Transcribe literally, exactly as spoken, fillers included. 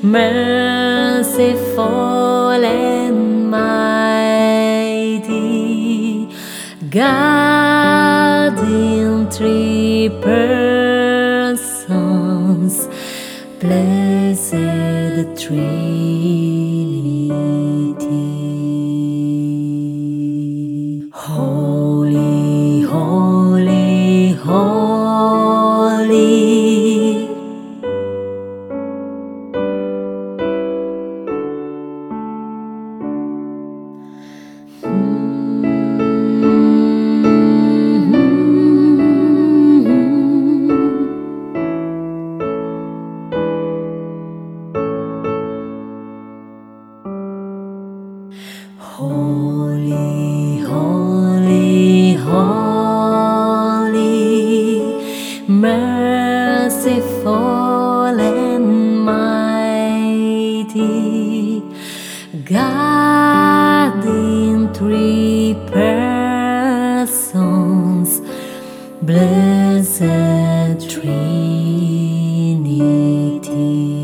merciful and mighty, God in three persons, blessed Trinity. Holy, holy, holy, holy, holy, holy, merciful and mighty, God in three persons, blessed Trinity.